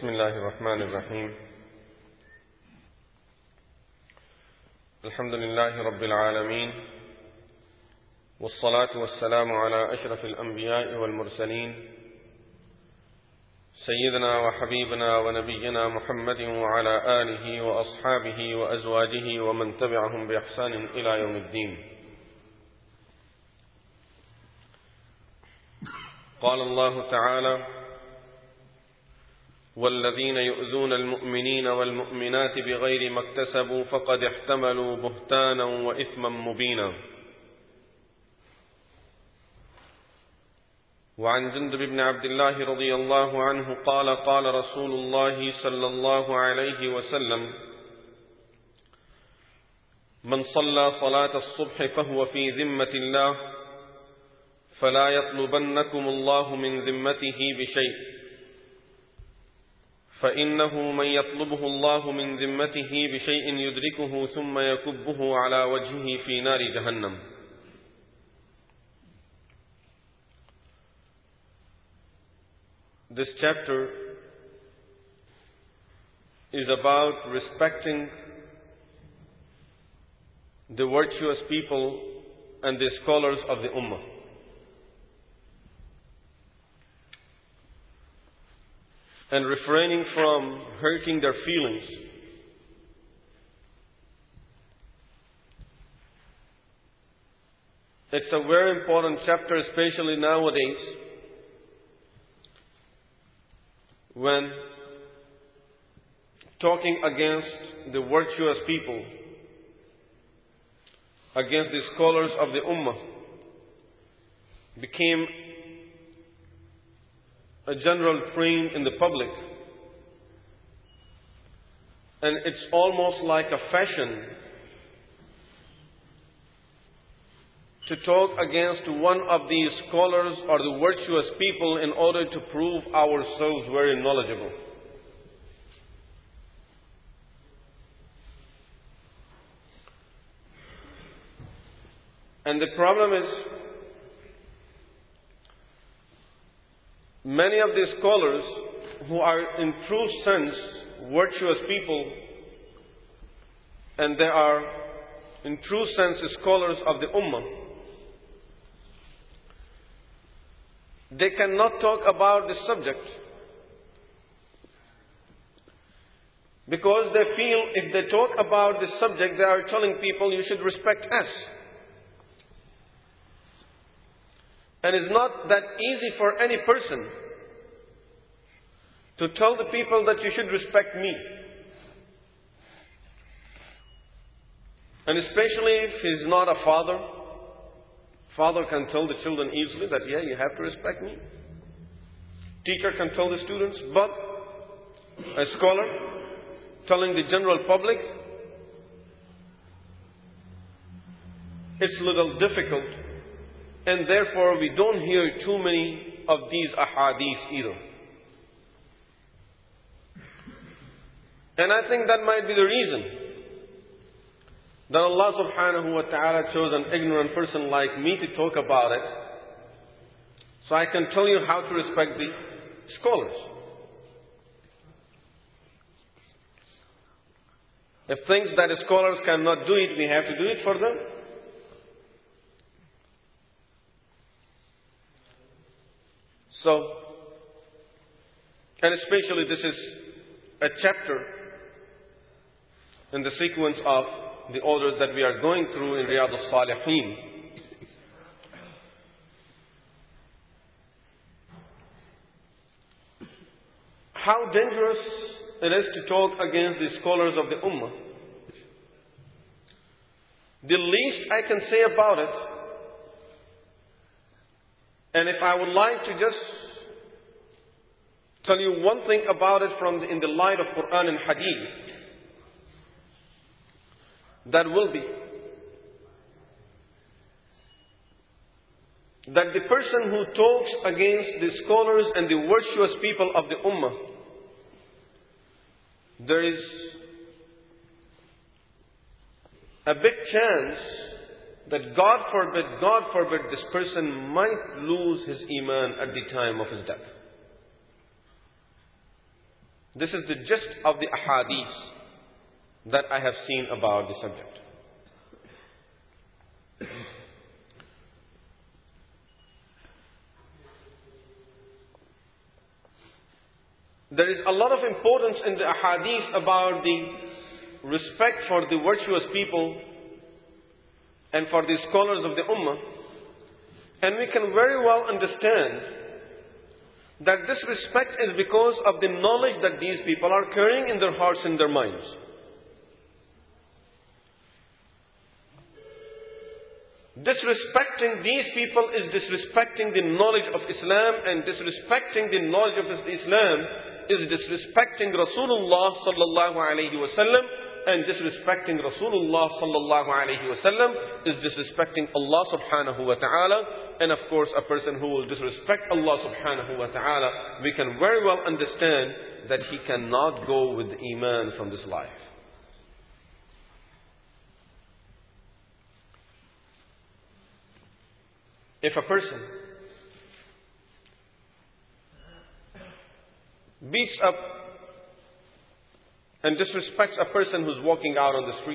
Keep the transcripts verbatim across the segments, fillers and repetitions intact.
بسم الله الرحمن الرحيم الحمد لله رب العالمين والصلاة والسلام على أشرف الأنبياء والمرسلين سيدنا وحبيبنا ونبينا محمد وعلى آله وأصحابه وأزواجه ومن تبعهم بإحسان إلى يوم الدين. قال الله تعالى: والذين يؤذون المؤمنين والمؤمنات بغير ما اكتسبوا فقد احتملوا بهتانا وإثما مبينا. وعن جندب بن عبد الله رضي الله عنه قال: قال رسول الله صلى الله عليه وسلم: من صلى صلاة الصبح فهو في ذمة الله فلا يطلبنكم الله من ذمته بشيء، فإنه من يطلبه الله من ذمته بشيء يدركه ثم يكبه على وجهه في نار جهنم. This chapter is about respecting the virtuous people and the scholars of the Ummah. And refraining from hurting their feelings. It's a very important chapter, especially nowadays, when talking against the virtuous people, against the scholars of the Ummah, became a general trend in the public. And it's almost like a fashion to talk against one of these scholars or the virtuous people in order to prove ourselves very knowledgeable. And the problem is, many of these scholars who are in true sense virtuous people, and they are in true sense scholars of the Ummah, they cannot talk about this subject because they feel if they talk about this subject, they are telling people you should respect us. And it's not that easy for any person to tell the people that you should respect me. And especially if he's not a father. Father can tell the children easily that, yeah, you have to respect me. Teacher can tell the students, but a scholar telling the general public, it's a little difficult. And therefore we don't hear too many of these ahadith either. And I think that might be the reason that Allah subhanahu wa ta'ala chose an ignorant person like me to talk about it, so I can tell you how to respect the scholars. If things that scholars cannot do it, we have to do it for them. So, and especially this is a chapter in the sequence of the orders that we are going through in Riyadh al-Salihin. How dangerous it is to talk against the scholars of the Ummah. The least I can say about it, and if I would like to just tell you one thing about it from the, in the light of Quran and Hadith, that will be that the person who talks against the scholars and the virtuous people of the Ummah, there is a big chance that God forbid, God forbid, this person might lose his iman at the time of his death. This is the gist of the ahadith that I have seen about the subject. There is a lot of importance in the ahadith about the respect for the virtuous people and for the scholars of the ummah. And we can very well understand that this respect is because of the knowledge that these people are carrying in their hearts and their minds. Disrespecting these people is disrespecting the knowledge of Islam, and disrespecting the knowledge of Islam is disrespecting Rasulullah sallallahu alayhi wa sallam, and disrespecting Rasulullah sallallahu alayhi wa sallam is disrespecting Allah subhanahu wa ta'ala. And of course, a person who will disrespect Allah subhanahu wa ta'ala, we can very well understand that he cannot go with Iman from this life. If a person beats up and disrespects a person who's walking out on the street,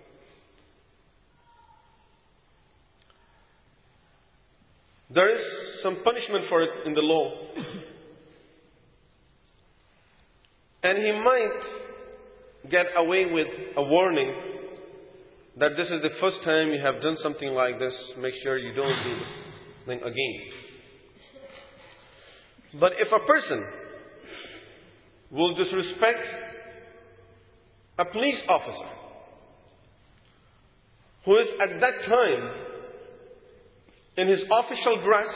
there is some punishment for it in the law. And he might get away with a warning that this is the first time you have done something like this. Make sure you don't do this thing again. But if a person will disrespect a police officer who is at that time in his official dress,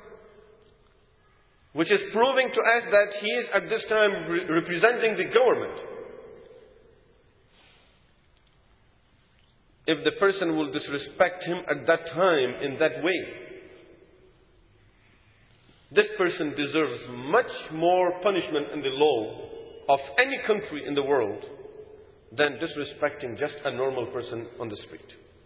which is proving to us that he is at this time re- representing the government, if the person will disrespect him at that time in that way, this person deserves much more punishment in the law of any country in the world than disrespecting just a normal person on the street.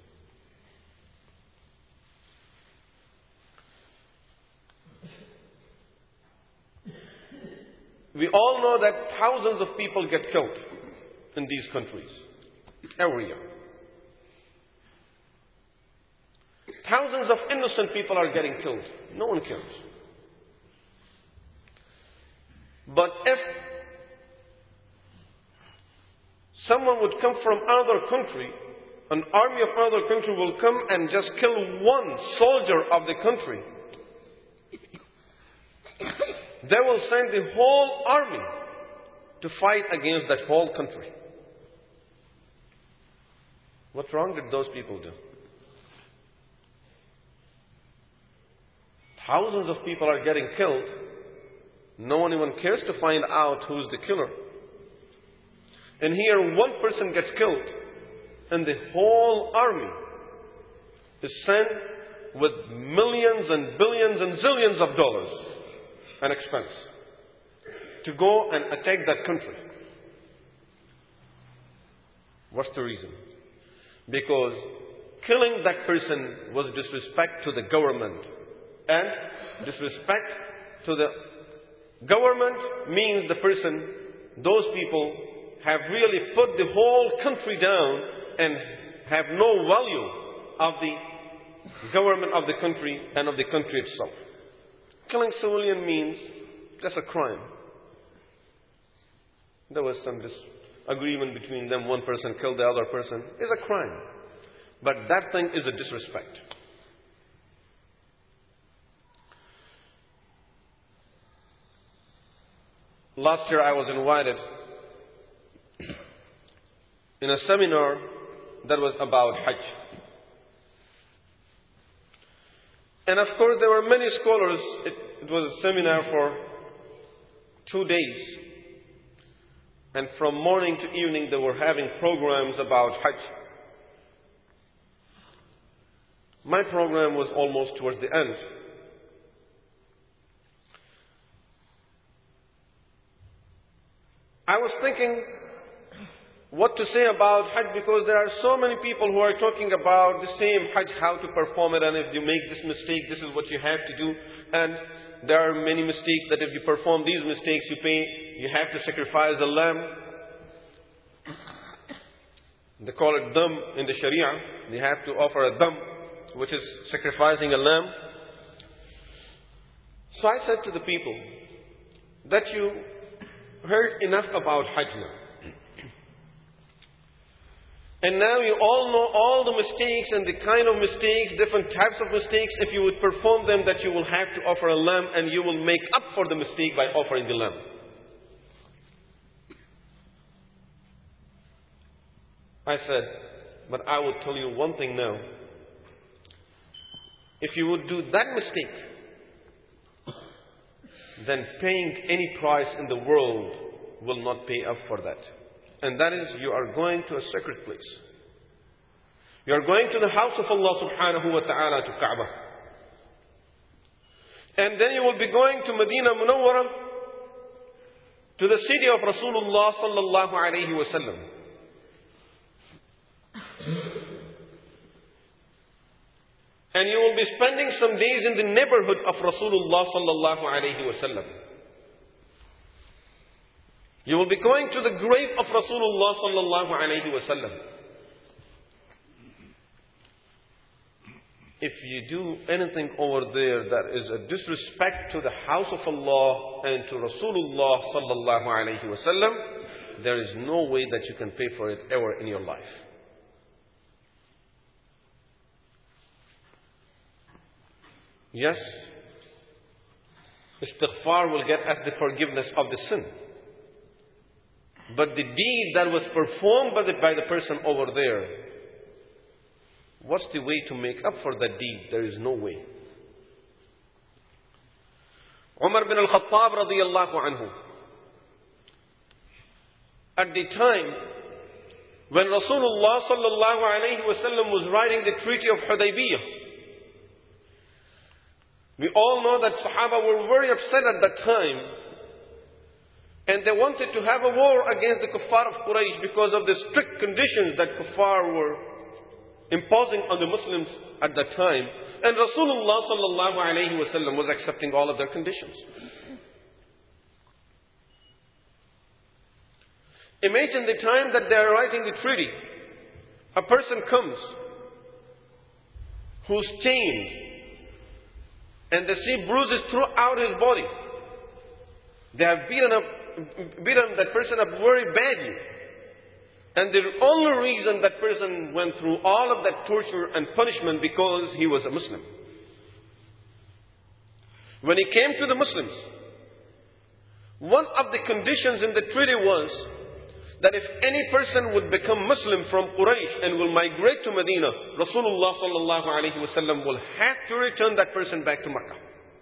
We all know that thousands of people get killed in these countries every year. Thousands of innocent people are getting killed. No one cares. But if someone would come from another country, an army of another country will come and just kill one soldier of the country, they will send the whole army to fight against that whole country. What wrong did those people do? Thousands of people are getting killed. No one even cares to find out who's the killer. And here one person gets killed, and the whole army is sent with millions and billions and zillions of dollars an expense to go and attack that country. What's the reason? Because killing that person was disrespect to the government. And disrespect to the government means the person, those people have really put the whole country down and have no value of the government of the country and of the country itself. Killing civilian means just a crime. There was some disagreement between them. One person killed the other person. It's a crime. But that thing is a disrespect. Last year I was invited in a seminar that was about Hajj. And of course there were many scholars. It, it was a seminar for two days. And from morning to evening they were having programs about Hajj. My program was almost towards the end. I was thinking what to say about Hajj, because there are so many people who are talking about the same Hajj, how to perform it, and if you make this mistake, this is what you have to do. And there are many mistakes that if you perform these mistakes, you pay, you have to sacrifice a lamb. They call it dam in the Sharia. They have to offer a dam, which is sacrificing a lamb. So I said to the people that you heard enough about Hajj now. And now you all know all the mistakes and the kind of mistakes, different types of mistakes. If you would perform them, that you will have to offer a lamb, and you will make up for the mistake by offering the lamb. I said, but I will tell you one thing now. If you would do that mistake, then paying any price in the world will not pay up for that. And that is, you are going to a sacred place. You are going to the house of Allah subhanahu wa ta'ala, to Kaaba. And then you will be going to Medina Munawwara, to the city of Rasulullah sallallahu alayhi wa sallam. And you will be spending some days in the neighborhood of Rasulullah sallallahu alayhi wa sallam. You will be going to the grave of Rasulullah sallallahu alayhi wa sallam. If you do anything over there that is a disrespect to the house of Allah and to Rasulullah sallallahu alayhi wa sallam, there is no way that you can pay for it ever in your life. Yes, istighfar will get us the forgiveness of the sin. But the deed that was performed by the, by the person over there, what's the way to make up for that deed? There is no way. Umar bin al-Khattab radiyallahu anhu, at the time when Rasulullah sallallahu alayhi wa sallam was writing the Treaty of Hudaybiyah, we all know that Sahaba were very upset at that time. And they wanted to have a war against the kuffar of Quraysh because of the strict conditions that kuffar were imposing on the Muslims at that time. And Rasulullah sallallahu alayhi wa sallam was accepting all of their conditions. Imagine the time that they are writing the treaty. A person comes who's chained, and they see bruises throughout his body. They have beaten up beaten that person up very badly. And the only reason that person went through all of that torture and punishment because he was a Muslim. When he came to the Muslims, one of the conditions in the treaty was that if any person would become Muslim from Quraysh and will migrate to Medina, Rasulullah sallallahu alayhi wa sallam will have to return that person back to Makkah.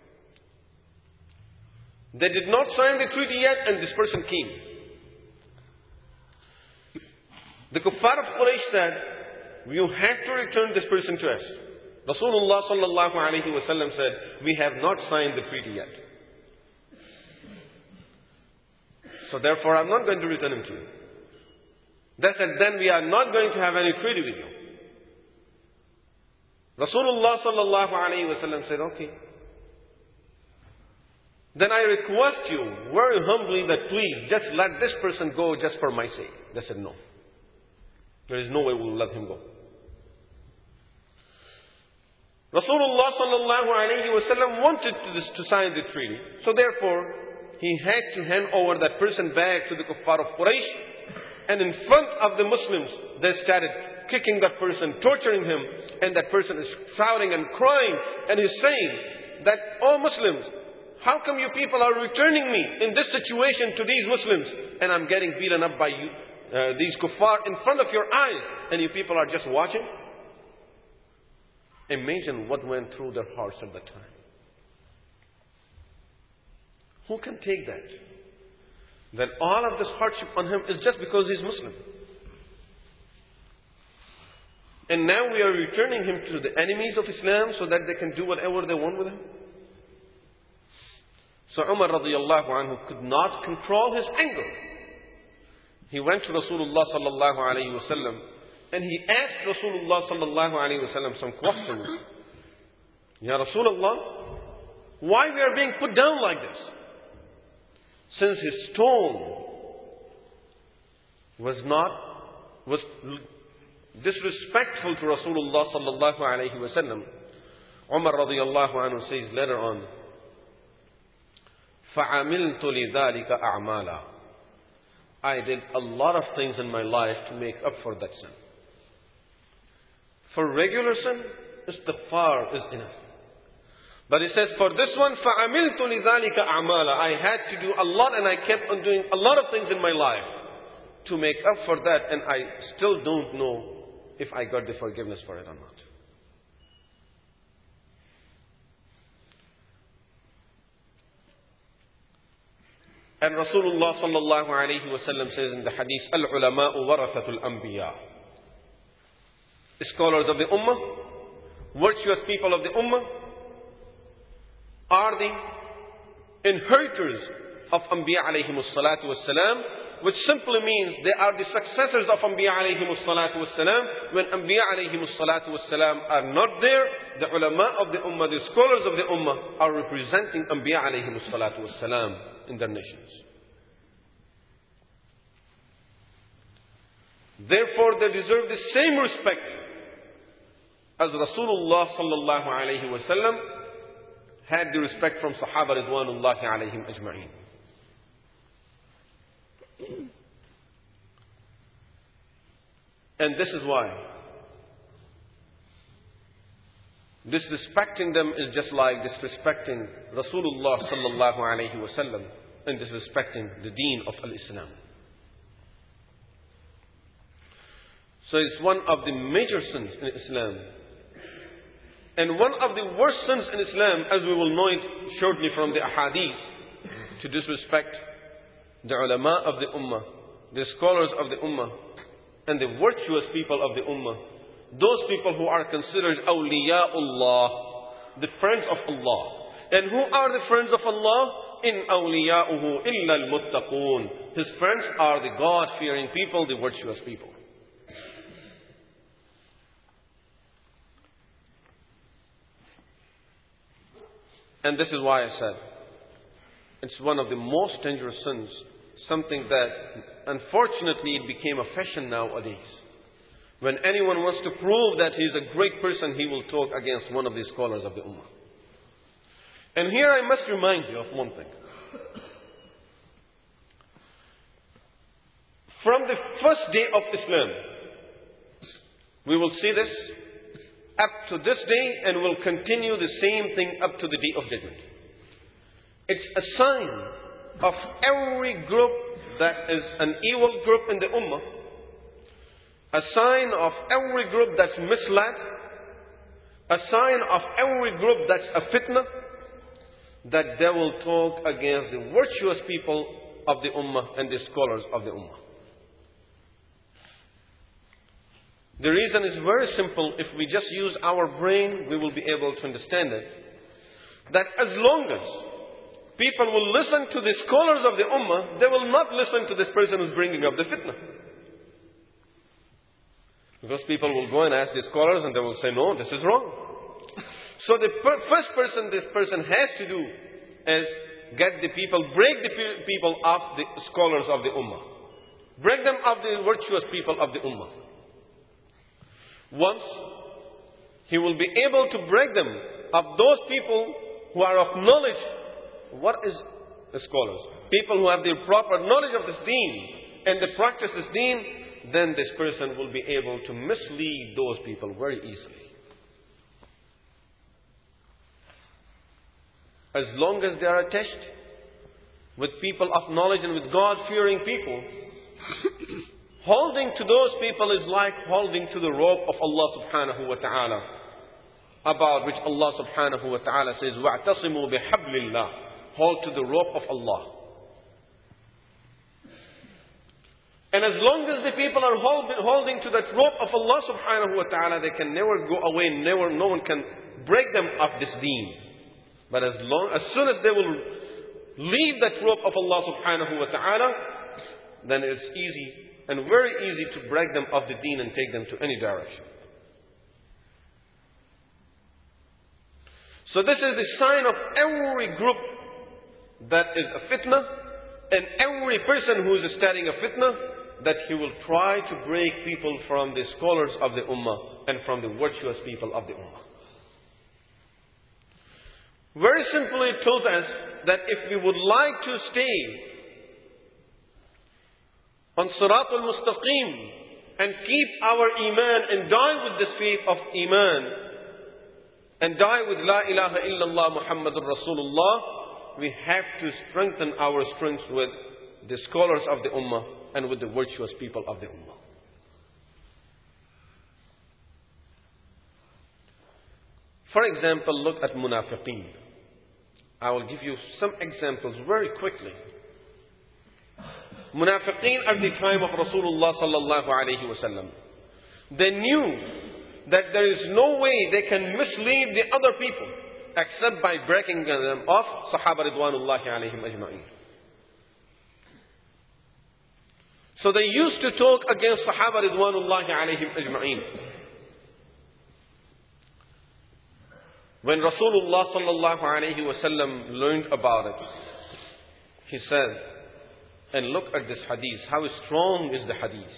They did not sign the treaty yet, and this person came. The kuffar of Quraysh said, you have to return this person to us. Rasulullah sallallahu alayhi wa sallam said, we have not signed the treaty yet. So therefore I'm not going to return him to you. They said, then we are not going to have any treaty with you. Rasulullah sallallahu alayhi wa sallam said, okay. Then I request you very humbly that please just let this person go just for my sake. They said no. There is no way we will let him go. Rasulullah sallallahu alayhi wa sallam wanted to, this, to sign the treaty. So therefore, he had to hand over that person back to the kuffar of Quraysh. And in front of the Muslims, they started kicking that person, torturing him. And that person is shouting and crying. And he's saying that, oh Muslims, how come you people are returning me in this situation to these Muslims? And I'm getting beaten up by you, uh, these kuffar in front of your eyes. And you people are just watching? Imagine what went through their hearts at that time. Who can take that? That all of this hardship on him is just because he's Muslim. And now we are returning him to the enemies of Islam so that they can do whatever they want with him. So Umar radiallahu anhu could not control his anger. he went to Rasulullah sallallahu alayhi wa sallam and he asked Rasulullah sallallahu alayhi wa sallam some questions. Ya Rasulullah, why we are being put down like this? Since his tone was not, was disrespectful to Rasulullah sallallahu alayhi wa sallam, Umar radiyallahu anhu says later on, فَعَمِلْتُ لِذَلِكَ أَعْمَالًا, I did a lot of things in my life to make up for that sin. For regular sin, istighfar is enough. But he says, for this one, فَعَمِلْتُ لِذَلِكَ أَعْمَالًا, I had to do a lot and I kept on doing a lot of things in my life to make up for that, and I still don't know if I got the forgiveness for it or not. And Rasulullah sallallahu alayhi wa sallam says in the hadith, Al-ulama'u warathatul anbiya. Scholars of the ummah, virtuous people of the ummah, are the inheritors of Anbiya alayhimus salatu was salam, which simply means they are the successors of Anbiya alayhimus salatu was salam. When Anbiya alayhimus salatu was salam are not there, the ulama of the ummah, the scholars of the ummah, are representing Anbiya alayhimus salatu was salam in their nations. Therefore, they deserve the same respect as Rasulullah sallallahu alayhi wa sallam had the respect from Sahaba ridwanullahi alayhim ajma'in. And this is why disrespecting them is just like disrespecting Rasulullah sallallahu alayhi wa sallam and disrespecting the deen of al-Islam. So it's one of the major sins in Islam. And one of the worst sins in Islam, as we will know it shortly from the ahadith, to disrespect the ulama of the ummah, the scholars of the ummah, and the virtuous people of the ummah, those people who are considered awliyaullah, the friends of Allah. And who are the friends of Allah? In awliyauhu illa al-muttaqun. His friends are the God-fearing people, the virtuous people. And this is why I said, it's one of the most dangerous sins, something that unfortunately it became a fashion nowadays. When anyone wants to prove that he is a great person, he will talk against one of the scholars of the ummah. And here I must remind you of one thing. From the first day of Islam, we will see this up to this day, and will continue the same thing up to the day of judgment. It's a sign of every group that is an evil group in the ummah, a sign of every group that's misled, a sign of every group that's a fitna, that they will talk against the virtuous people of the ummah and the scholars of the ummah. The reason is very simple. If we just use our brain, we will be able to understand it. That as long as people will listen to the scholars of the ummah, they will not listen to this person who's bringing up the fitna. Because people will go and ask the scholars and they will say, no, this is wrong. So the per- first person this person has to do is get the people, break the pe- people of the scholars of the ummah. Break them of the virtuous people of the ummah. Once he will be able to break them of those people who are of knowledge. What is the scholars? People who have the proper knowledge of this deen and they practice this deen, then this person will be able to mislead those people very easily. As long as they are attached with people of knowledge and with God-fearing people, holding to those people is like holding to the rope of Allah subhanahu wa ta'ala, about which Allah subhanahu wa ta'ala says, وَاعْتَصِمُوا بِحَبْلِ اللَّهِ. Hold to the rope of Allah. And as long as the people are hold, holding to that rope of Allah subhanahu wa ta'ala, they can never go away, never, no one can break them of this deen. But as long, as soon as they will leave that rope of Allah subhanahu wa ta'ala, then it's easy and very easy to break them of the deen and take them to any direction. So this is the sign of every group that is a fitna, and every person who is studying a fitna, that he will try to break people from the scholars of the ummah and from the virtuous people of the ummah. Very simply it tells us that if we would like to stay on Sirat al-Mustaqim and keep our iman and die with this faith of iman and die with La ilaha illallah Muhammadur Rasulullah, we have to strengthen our strength with the scholars of the ummah and with the virtuous people of the ummah. For example, look at munafiqeen. I will give you some examples very quickly. Munafiqeen at the time of Rasulullah sallallahu alayhi wa sallam, they knew that there is no way they can mislead the other people except by breaking them off, Sahaba Ridwanullahi alayhim ajma'in. So they used to talk against Sahaba Ridwanullahi alayhim ajma'in. When Rasulullah sallallahu alayhi wa sallam learned about it, he said, and look at this hadith, how strong is the hadith.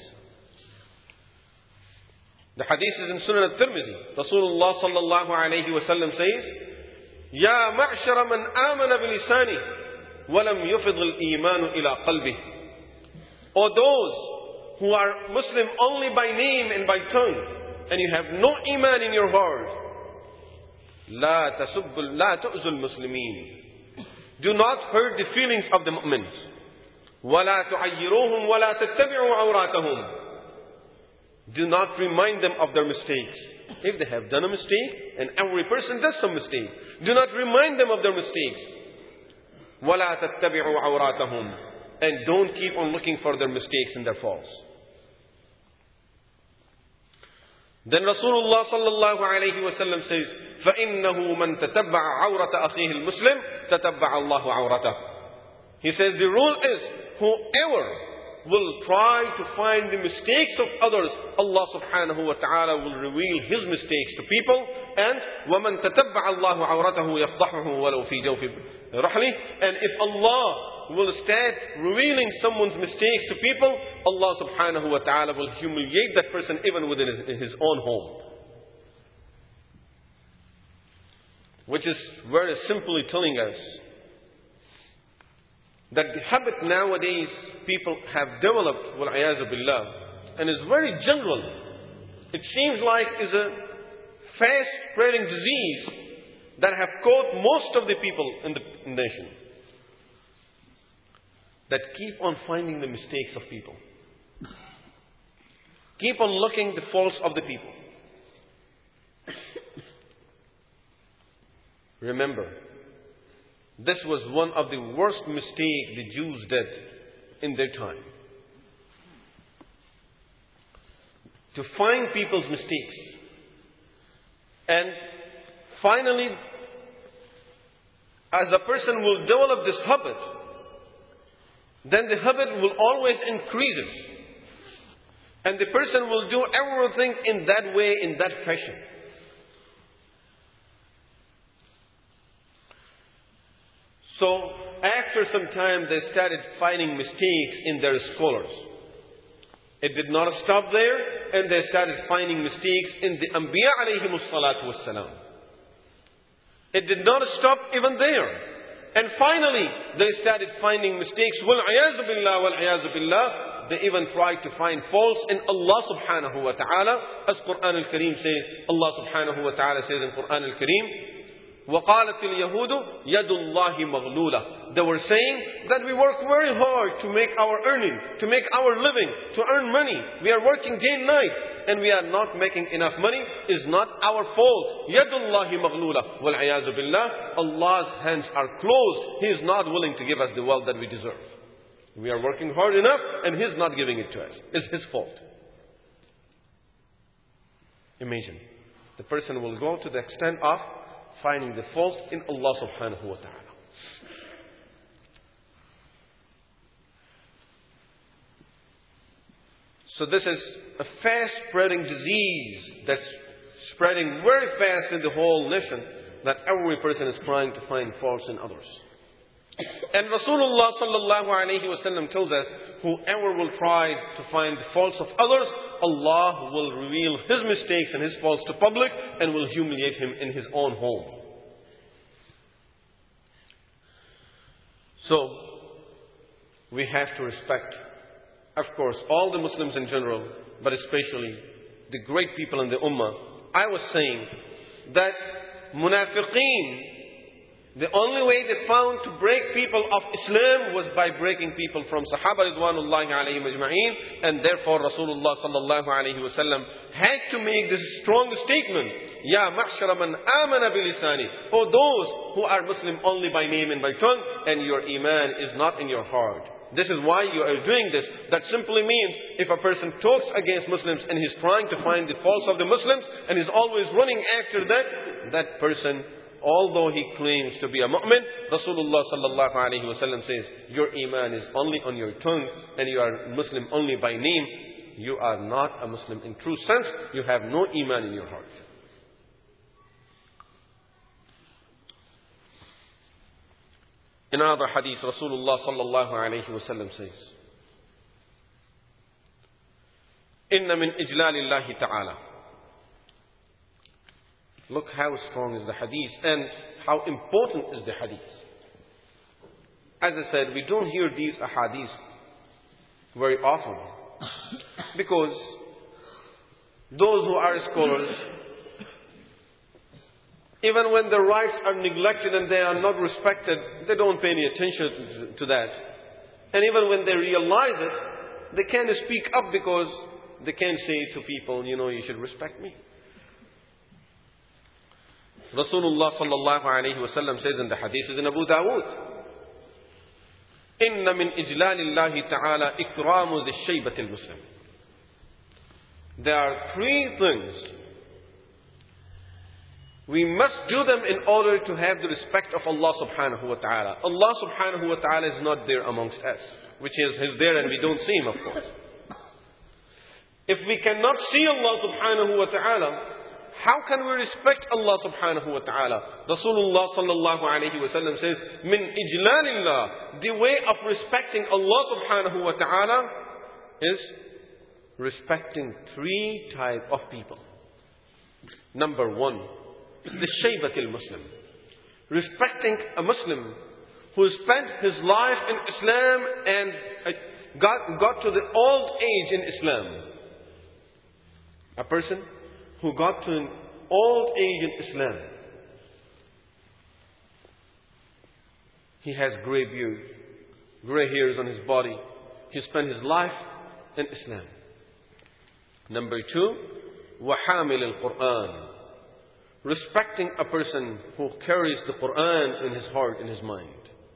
The hadith is in Sunan al-Tirmidhi. Rasulullah sallallahu alayhi wa sallam says, Ya ma'shara man amana bilisani, walam yufid al-imanu ila qalbih. O those who are Muslim only by name and by tongue, and you have no iman in your heart, La tasubbu, la tu'zul muslimin. Do not hurt the feelings of the mu'mins. وَلَا تُعَيِّرُوهُمْ وَلَا تَتَّبِعُوا عَوْرَاتَهُمْ. Do not remind them of their mistakes. If they have done a mistake, and every person does some mistake, do not remind them of their mistakes. وَلَا تَتَّبِعُوا عَوْرَاتَهُمْ. And don't keep on looking for their mistakes and their faults. Then Rasulullah sallallahu alayhi wa sallam says, فَإِنَّهُ مَنْ تَتَبَّعَ عَوْرَةَ أَخِيهِ الْمُسْلِمِ تَتَبَّعَ اللَّهُ عَوْرَتَهُ. He says the rule is, whoever will try to find the mistakes of others, Allah subhanahu wa ta'ala will reveal His mistakes to people. And وَمَنْ تَتَبَّعَ اللَّهُ عَوْرَتَهُ يَفْضَحُهُ وَلَوْ فِي جَوْفِ رَحْلِهِ. And if Allah will start revealing someone's mistakes to people, Allah subhanahu wa ta'ala will humiliate that person even within his, in his own home. Which is very simply telling us that the habit nowadays people have developed, wal-'iyazu billah, and is very general. It seems like is a fast-spreading disease that have caught most of the people in the nation. That keep on finding the mistakes of people. Keep on looking the faults of the people. Remember, this was one of the worst mistakes the Jews did in their time. To find people's mistakes. And finally, as a person will develop this habit, then the habit will always increase. And the person will do everything in that way, in that fashion. So, after some time, they started finding mistakes in their scholars. It did not stop there, and they started finding mistakes in the Anbiya alayhimus salatu wassalam. It did not stop even there. And finally, they started finding mistakes. Wal-'iyazu billah, wal-'iyazu billah. They even tried to find faults in Allah subhanahu wa ta'ala. As Quran al-Kareem says, Allah subhanahu wa ta'ala says in Quran al-Kareem, وَقَالَتِ الْيَهُودُ يَدُ اللَّهِ مَغْلُولَةً. They were saying that we work very hard to make our earning, to make our living, to earn money. We are working day and night, and we are not making enough money. Is not our fault. يَدُ اللَّهِ مَغْلُولَةً. وَالْعِيَاذُ بِاللَّهِ. Allah's hands are closed. He is not willing to give us the wealth that we deserve. We are working hard enough, and He is not giving it to us. It's His fault. Imagine, the person will go to the extent of finding the fault in Allah subhanahu wa ta'ala. So this is a fast-spreading disease that's spreading very fast in the whole nation, that every person is trying to find faults in others. And Rasulullah sallallahu alayhi wa sallam tells us, whoever will try to find the faults of others, Allah will reveal his mistakes and his faults to public and will humiliate him in his own home. So, we have to respect, of course, all the Muslims in general, but especially the great people in the Ummah. I was saying that Munafiqeen, the only way they found to break people of Islam was by breaking people from Sahaba Ridwanullahi alayhim ajma'een, and therefore Rasulullah sallallahu alayhi wa sallam had to make this strong statement, Ya ma'shara man amana bilisani, O those who are Muslim only by name and by tongue, and your iman is not in your heart. This is why you are doing this. That simply means if a person talks against Muslims and he's trying to find the faults of the Muslims and is always running after that, that person, although he claims to be a mu'min, Rasulullah sallallahu alayhi wa sallam says, your iman is only on your tongue and you are Muslim only by name. You are not a Muslim in true sense. You have no iman in your heart. In another hadith, Rasulullah sallallahu alayhi wa sallam says, Inna min ijlalillahi ta'ala. Look how strong is the hadith and how important is the hadith. As I said, we don't hear these ahadith very often. Because those who are scholars, even when their rights are neglected and they are not respected, they don't pay any attention to that. And even when they realize it, they can't speak up because they can't say to people, you know, you should respect me. Rasulullah sallallahu alayhi wa sallam says in the hadith is in Abu Dawood, Inna min ijlalillahi ta'ala ikramu the shaybatil Muslim. There are three things. We must do them in order to have the respect of Allah subhanahu wa ta'ala. Allah subhanahu wa ta'ala is not there amongst us, which is He's there and we don't see Him, of course. If we cannot see Allah subhanahu wa ta'ala, how can we respect Allah subhanahu wa ta'ala? Rasulullah sallallahu alayhi wa sallam says, Min ijlalillah, the way of respecting Allah subhanahu wa ta'ala is respecting three types of people. Number one, the shaybatil Muslim. Respecting a Muslim who spent his life in Islam and got, got to the old age in Islam. A person who got to an old age in Islam. He has grey beard, grey hairs on his body. He spent his life in Islam. Number two, وَحَامِلِ الْقُرْآنِ. Respecting a person who carries the Quran in his heart, in his mind.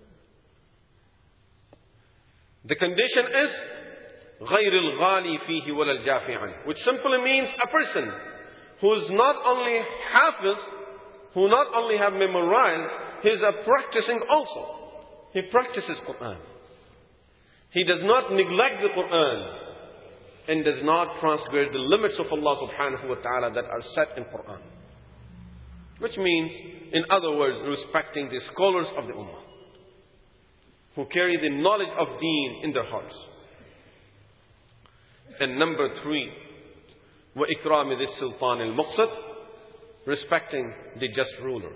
The condition is غَيْرِ الْغَالِي فِيهِ وَلَا الْجَافِعِ عَنْهُ, which simply means a person who is not only hafiz, who not only have memorized, he is a practicing also. He practices Quran. He does not neglect the Quran and does not transgress the limits of Allah subhanahu wa ta'ala that are set in Quran. Which means, in other words, respecting the scholars of the Ummah who carry the knowledge of Deen in their hearts. And number three, وَإِكْرَامِ ذِي السُّلْطَانِ الْمُقْسِطِ, respecting the just ruler.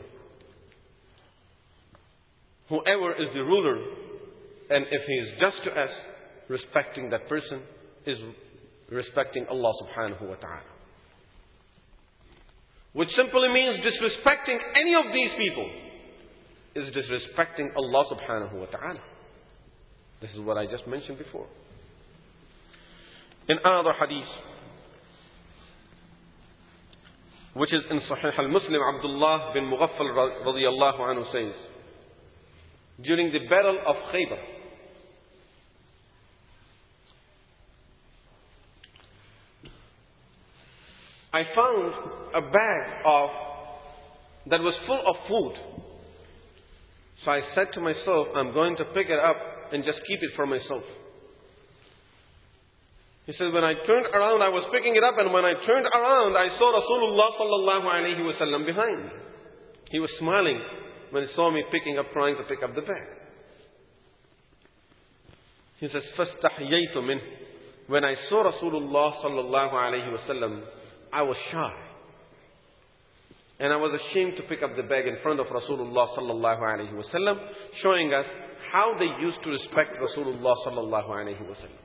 Whoever is the ruler, and if he is just to us, respecting that person is respecting Allah subhanahu wa ta'ala. Which simply means disrespecting any of these people is disrespecting Allah subhanahu wa ta'ala. This is what I just mentioned before. In another hadith, which is in Sahih al-Muslim, Abdullah bin Mughaffal radiyallahu anhu says, during the battle of Khaybar, I found a bag of that was full of food. So I said to myself, I'm going to pick it up and just keep it for myself. He says, when I turned around, I was picking it up, and when I turned around, I saw Rasulullah sallallahu alayhi wa sallam behind me. He was smiling when he saw me picking up, trying to pick up the bag. He says, فَاسْتَحْيَيْتُ مِنْهُ. When I saw Rasulullah sallallahu alayhi wa sallam, I was shy. And I was ashamed to pick up the bag in front of Rasulullah sallallahu alayhi wa sallam, showing us how they used to respect Rasulullah sallallahu alayhi wa sallam.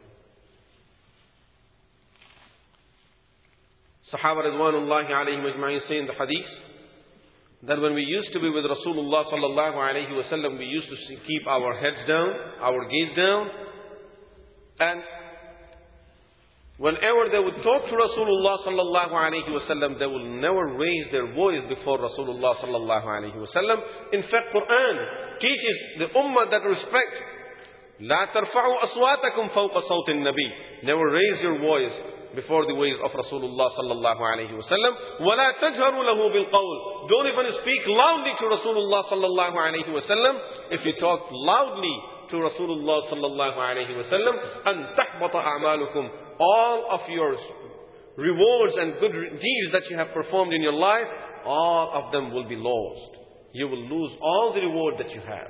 Sahaba Ridwanullahi alayhim ajma'in say in the hadith that when we used to be with Rasulullah sallallahu alayhi wa sallam, we used to keep our heads down, our gaze down, and whenever they would talk to Rasulullah sallallahu alayhi wa sallam, they will never raise their voice before Rasulullah sallallahu alayhi wa sallam. In fact, Quran teaches the ummah that respect. لا ترفعوا أصواتكم فوق صوت النبي. Never raise your voice before the ways of Rasulullah sallallahu alayhi wa sallam. ولا تجهروا له بالقول. Don't even speak loudly to Rasulullah sallallahu alayhi wa sallam. If you talk loudly to Rasulullah sallallahu alayhi wa sallam, أن تحبط أعمالكم. All of your rewards and good deeds that you have performed in your life, all of them will be lost. You will lose all the reward that you have.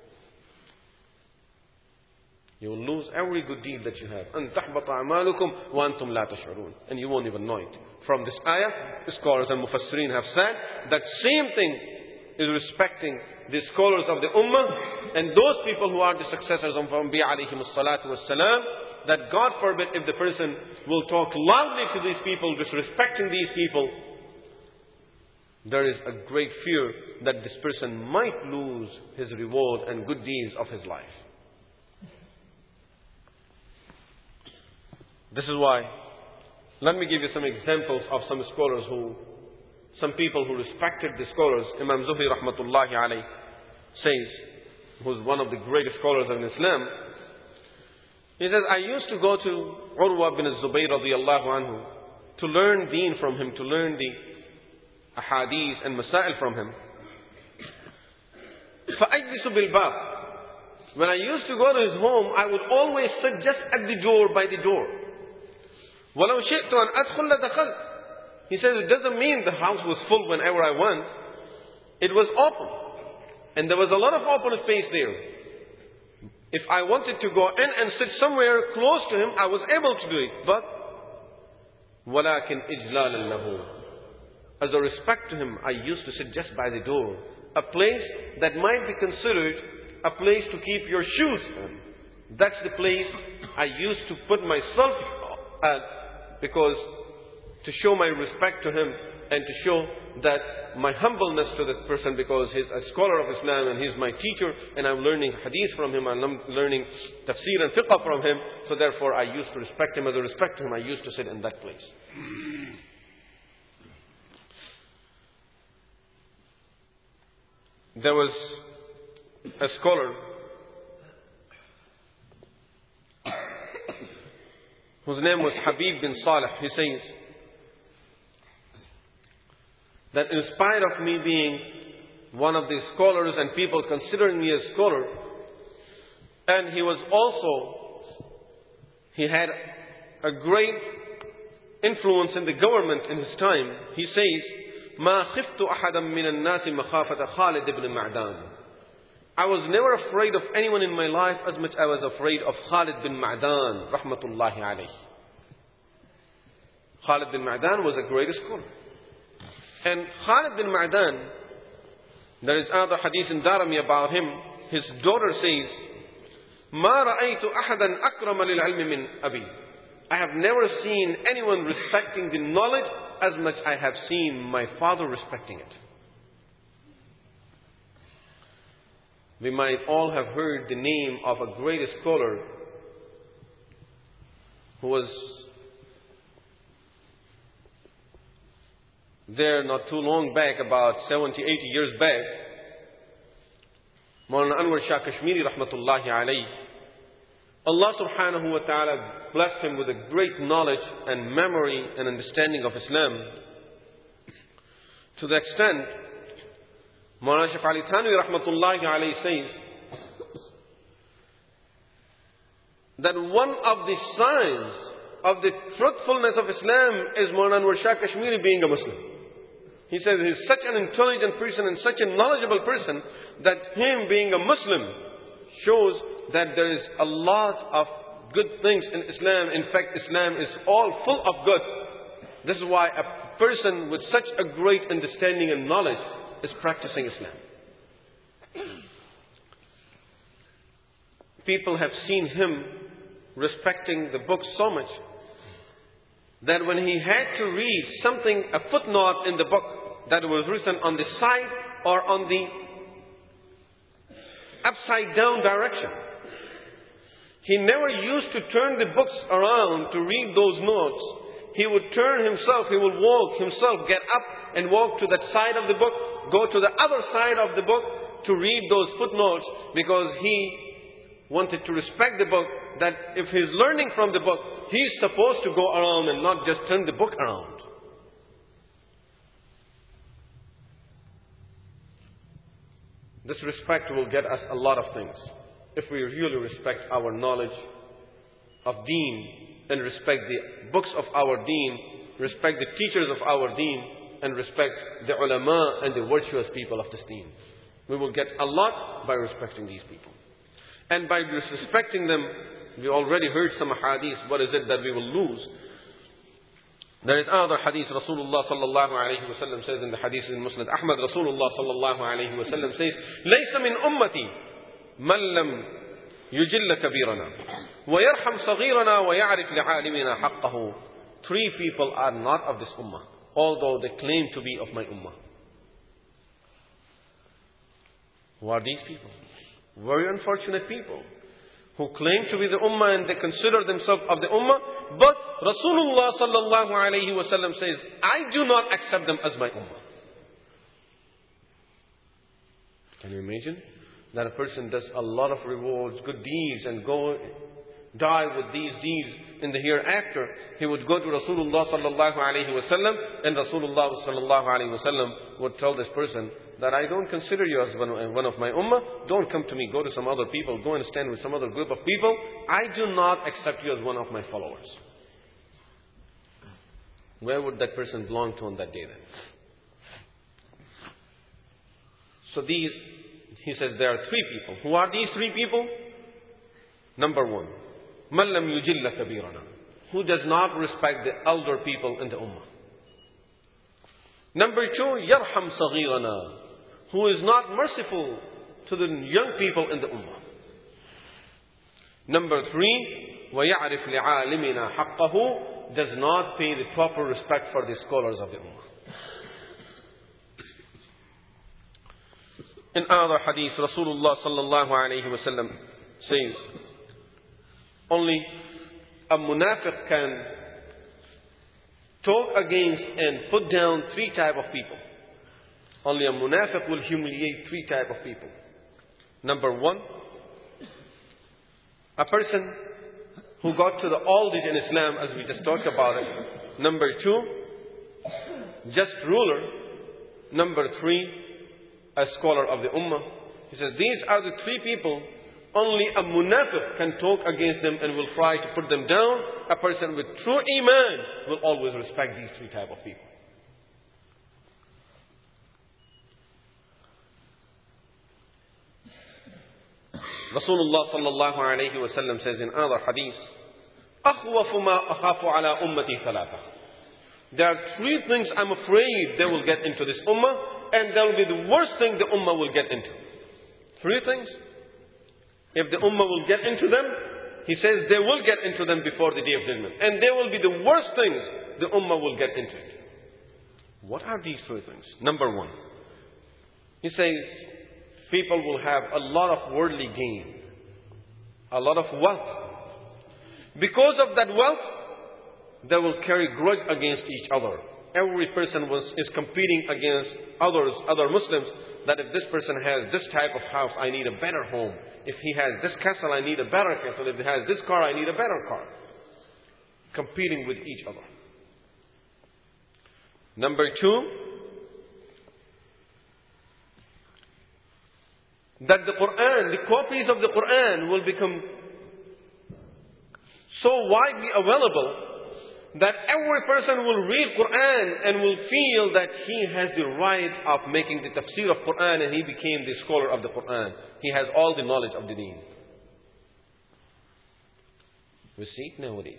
You will lose every good deed that you have. أَن تَحْبَطَ أَعْمَالُكُمْ وَأَنْتُمْ لَا تَشْعُرُونَ. And you won't even know it. From this ayah, the scholars and mufassirin have said that same thing is respecting the scholars of the ummah and those people who are the successors of Anbiya alayhimus salatu was salam, that God forbid if the person will talk loudly to these people, disrespecting these people, there is a great fear that this person might lose his reward and good deeds of his life. This is why, let me give you some examples of some scholars who, some people who respected the scholars. Imam Zuhri rahmatullahi alayhi says, who's one of the greatest scholars of Islam, he says, I used to go to Urwa bin Zubayr radiyallahu anhu to learn deen from him, to learn the ahadith and masail from him. فَأَجْلِسُ بِالْبَابِ. When I used to go to his home, I would always sit just at the door, by the door. وَلَوْ شِئْتُ أَنْ أَدْخُلَ دَخَلْتُ. He says, it doesn't mean the house was full whenever I went. It was open. And there was a lot of open space there. If I wanted to go in and sit somewhere close to him, I was able to do it. But, وَلَكِنْ إِجْلَالًا لَهُ. As a respect to him, I used to sit just by the door. A place that might be considered a place to keep your shoes in. That's the place I used to put myself at, because to show my respect to him and to show that my humbleness to that person, because he's a scholar of Islam and he's my teacher and I'm learning hadith from him and I'm learning tafsir and fiqh from him. So therefore I used to respect him. As a respect to him, I used to sit in that place. There was a scholar whose name was Habib bin Salih. He says that in spite of me being one of these scholars and people considering me a scholar, and he was also, he had a great influence in the government in his time. He says, ما خفت أحدا من الناس مخافة خالد بن معدان. I was never afraid of anyone in my life as much as I was afraid of Khalid bin Ma'dan, rahmatullahi alayhi. Khalid bin Ma'dan was a great scholar. And Khalid bin Ma'dan, there is another hadith in Darimi about him. His daughter says, ما رأيت أحدا أكرم للعلم من أبي. I have never seen anyone respecting the knowledge as much as I have seen my father respecting it. We might all have heard the name of a great scholar who was there not too long back, about seventy, eighty years back. Maulana Anwar Shah Kashmiri rahmatullahi alayhi. Allah subhanahu wa ta'ala blessed him with a great knowledge and memory and understanding of Islam, to the extent Maulana Shaykh Ali Thanwi rahmatullahi alayhi says that one of the signs of the truthfulness of Islam is Maulana Anwar Shah Kashmiri being a Muslim. He says he's such an intelligent person and such a knowledgeable person that him being a Muslim shows that there is a lot of good things in Islam. In fact, Islam is all full of good. This is why a person with such a great understanding and knowledge is practicing Islam. People have seen him respecting the book so much that when he had to read something, a footnote in the book that was written on the side or on the upside down direction, he never used to turn the books around to read those notes. He would turn himself, he would walk himself, get up and walk to that side of the book, go to the other side of the book to read those footnotes, because he wanted to respect the book, that if he's learning from the book, he's supposed to go around and not just turn the book around. This respect will get us a lot of things. If we really respect our knowledge of Deen and respect the books of our Deen, respect the teachers of our Deen, and respect the ulama and the virtuous people of this Deen. We will get a lot by respecting these people. And by disrespecting them, we already heard some hadith. What is it that we will lose? There is another hadith. Rasulullah sallallahu alayhi wa sallam says in the hadith in Musnad Ahmad, Rasulullah sallallahu alayhi wa sallam says, لَيْسَ مِنْ أُمَّتِي مَنْ لَمْ يُجِلَّ كَبِيرَنَا وَيَرْحَمْ صَغِيرَنَا وَيَعْرِفْ لِعَالِمِنَا حَقَّهُ. Three people are not of this ummah, although they claim to be of my ummah. Who are these people? Very unfortunate people who claim to be the ummah and they consider themselves of the ummah, but Rasulullah sallallahu alayhi wa sallam says, I do not accept them as my ummah. Can you imagine that a person does a lot of rewards, good deeds, and go die with these deeds in the hereafter? He would go to Rasulullah sallallahu alayhi wa sallam, and Rasulullah sallallahu alayhi wa sallam would tell this person that I don't consider you as one, one of my ummah. Don't come to me. Go to some other people. Go and stand with some other group of people. I do not accept you as one of my followers. Where would that person belong to on that day then? So these, he says, there are three people. Who are these three people? Number one, مَنْ لَمْ يُجِلَّ كَبِيرَنَا, who does not respect the elder people in the ummah. Number two, يَرْحَمْ صَغِيرَنَا, who is not merciful to the young people in the ummah. Number three, وَيَعْرِفْ لِعَالِمِنَا حَقَّهُ, does not pay the proper respect for the scholars of the ummah. In another hadith, Rasulullah sallallahu alayhi wa sallam says, only a munafiq can talk against and put down three type of people. Only a munafiq will humiliate three type of people. Number one, a person who got to the old age in Islam, as we just talked about it. Number two, just ruler. Number three, a scholar of the ummah. He says these are the three people. Only a munafiq can talk against them and will try to put them down. A person with true iman will always respect these three type of people. Rasulullah sallallahu alayhi wa sallam says in another hadith, أَخْوَفُ مَا أَخَافُ عَلَىٰ أُمَّتِي ثَلَاثَةً. There are three things I'm afraid they will get into this ummah, and that will be the worst thing the ummah will get into. Three things. If the ummah will get into them, he says they will get into them before the day of judgment. And they will be the worst things the ummah will get into it. What are these three things? Number one, he says people will have a lot of worldly gain, a lot of wealth. Because of that wealth, they will carry grudge against each other. Every person was, is competing against others, other Muslims, that if this person has this type of house, I need a better home. If he has this castle, I need a better castle. If he has this car, I need a better car. Competing with each other. Number two, that the Quran, the copies of the Quran will become so widely available that every person will read Quran and will feel that he has the right of making the tafsir of Quran, and he became the scholar of the Quran. He has all the knowledge of the deen. We see it nowadays.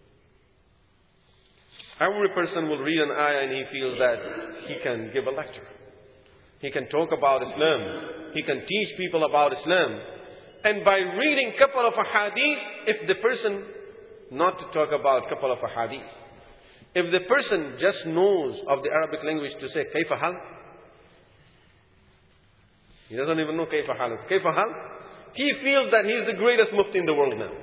Every person will read an ayah and he feels that he can give a lecture. He can talk about Islam. He can teach people about Islam. And by reading a couple of ahadith, if the person, not to talk about a couple of ahadith, if the person just knows of the Arabic language to say, Kayfa hal? He doesn't even know Kayfa hal. Kayfa hal? He feels that he is the greatest mufti in the world now.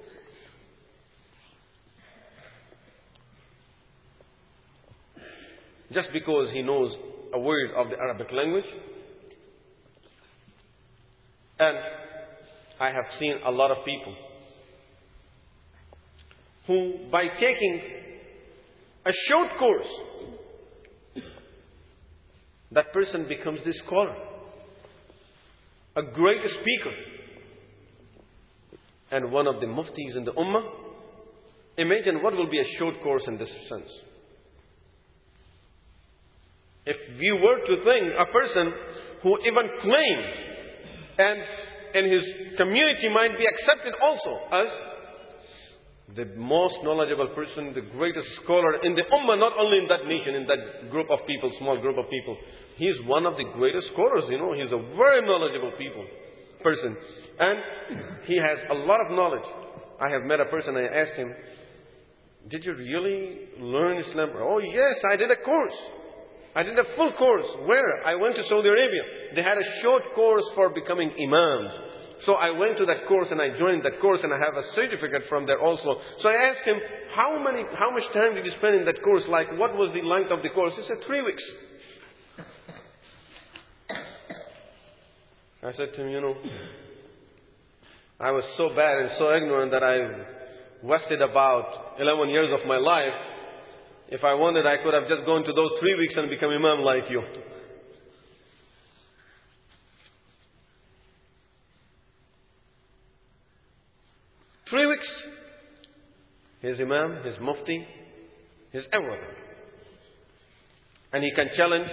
Just because he knows a word of the Arabic language. And I have seen a lot of people who, by taking a short course, that person becomes the scholar, a great speaker, and one of the muftis in the ummah. Imagine what will be a short course in this sense. If you were to think a person who even claims and in his community might be accepted also as the most knowledgeable person, the greatest scholar in the ummah, not only in that nation, in that group of people, small group of people. He is one of the greatest scholars, you know. He is a very knowledgeable people, person. And he has a lot of knowledge. I have met a person, I asked him, did you really learn Islam? Oh yes, I did a course. I did a full course. Where? I went to Saudi Arabia. They had a short course for becoming imams. So I went to that course and I joined that course, and I have a certificate from there also. So I asked him, how many, how much time did you spend in that course? Like, what was the length of the course? He said, three weeks. I said to him, you know, I was so bad and so ignorant that I wasted about eleven years of my life. If I wanted, I could have just gone to those three weeks and become imam like you. Three weeks. His imam, his mufti, his everything. And he can challenge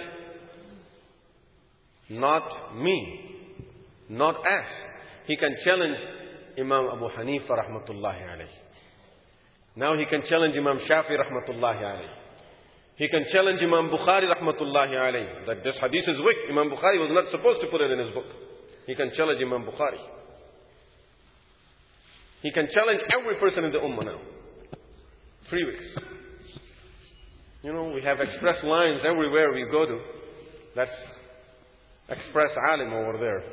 not me, not us. He can challenge Imam Abu Hanifa rahmatullahi alayhi. Now he can challenge Imam Shafi rahmatullahi alayhi. He can challenge Imam Bukhari rahmatullahi alayhi. That this hadith is weak. Imam Bukhari was not supposed to put it in his book. He can challenge Imam Bukhari. He can challenge every person in the ummah now. Three weeks. You know, we have express lines everywhere we go to. That's express alim over there.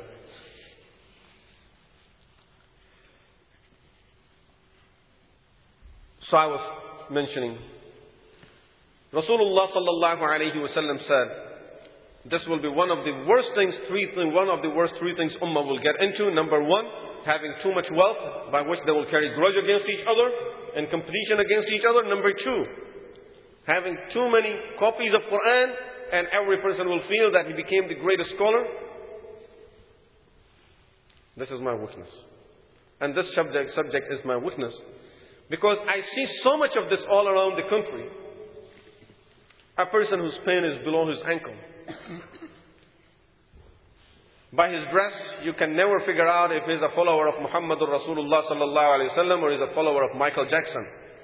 So I was mentioning, Rasulullah sallallahu alayhi wa sallam said, this will be one of the worst things, three things, one of the worst three things ummah will get into. Number one, having too much wealth, by which they will carry grudge against each other and competition against each other. Number two, having too many copies of Quran, and every person will feel that he became the greatest scholar. This is my witness. And this subject, subject is my witness. Because I see so much of this all around the country. A person whose pen is below his ankle. By his dress, you can never figure out if he's a follower of Muhammadur Rasulullah sallallahu alaihi wasallam or he's a follower of Michael Jackson.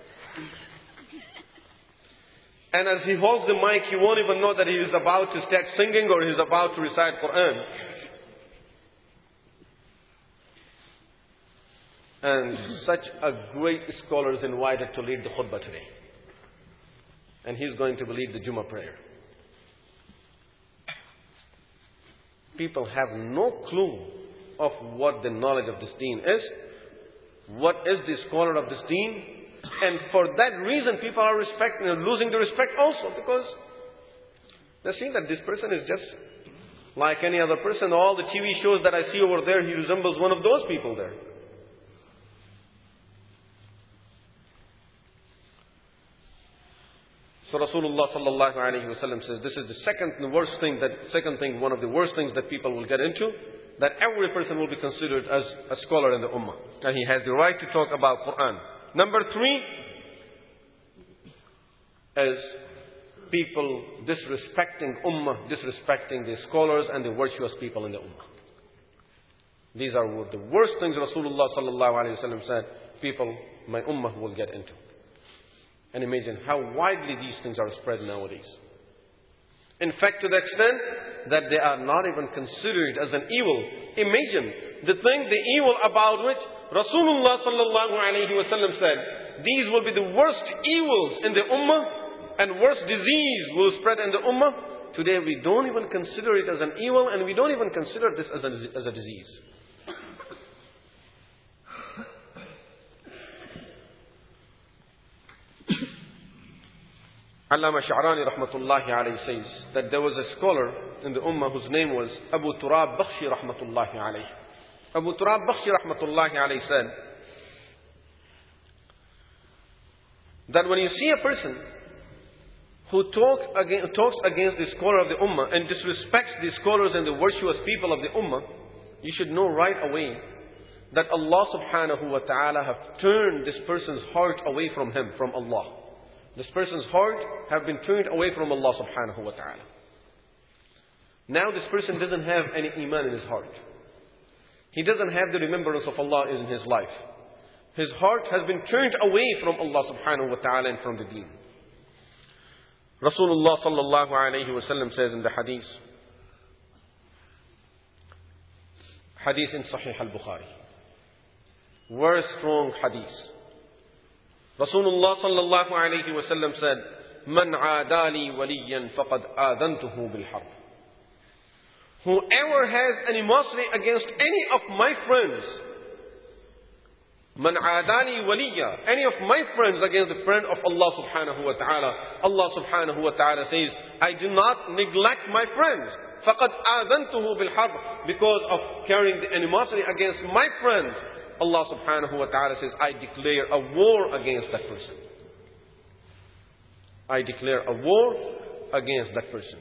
And as he holds the mic, you won't even know that he is about to start singing or he's about to recite Quran. And such a great scholar is invited to lead the khutbah today. And he's going to lead the Jummah prayer. People have no clue of what the knowledge of this deen is. What is the scholar of this deen? And for that reason, people are respecting and losing the respect also. Because they see that this person is just like any other person. All the T V shows that I see over there, he resembles one of those people there. So Rasulullah sallallahu alayhi wa sallam says, this is the second worst thing, that second thing, one of the worst things that people will get into, that every person will be considered as a scholar in the ummah. And he has the right to talk about Quran. Number three, as people disrespecting ummah, disrespecting the scholars and the virtuous people in the ummah. These are the worst things Rasulullah sallallahu alaihi wasallam said people, my ummah, will get into. And imagine how widely these things are spread nowadays. In fact, to the extent that they are not even considered as an evil. Imagine the thing, the evil about which Rasulullah sallallahu alaihi wasallam said, these will be the worst evils in the ummah and worst disease will spread in the ummah. Today we don't even consider it as an evil and we don't even consider this as a, as a disease. Allama Sha'rani rahmatullahi alayhi says that there was a scholar in the ummah whose name was Abu Turab Bakhshi rahmatullahi alayhi. Abu Turab Bakhshi rahmatullahi alayhi said that when you see a person who talk against, talks against the scholar of the ummah and disrespects the scholars and the virtuous people of the ummah, you should know right away that Allah subhanahu wa ta'ala have turned this person's heart away from him, from Allah. This person's heart have been turned away from Allah subhanahu wa ta'ala. Now this person doesn't have any iman in his heart. He doesn't have the remembrance of Allah in his life. His heart has been turned away from Allah subhanahu wa ta'ala and from the deen. Rasulullah sallallahu alayhi wa sallam says in the hadith, hadith in Sahih al-Bukhari, very strong hadith. Rasulullah sallallahu alayhi wa sallam said, Man aadali waliyan faqad aadantuhu bil harb. Whoever has animosity against any of my friends, Man aadali waliya, any of my friends against the friend of Allah subhanahu wa ta'ala, Allah subhanahu wa ta'ala says, I do not neglect my friends. Faqad aadantuhu bil harb. Because of carrying the animosity against my friends, Allah subhanahu wa ta'ala says, I declare a war against that person. I declare a war against that person.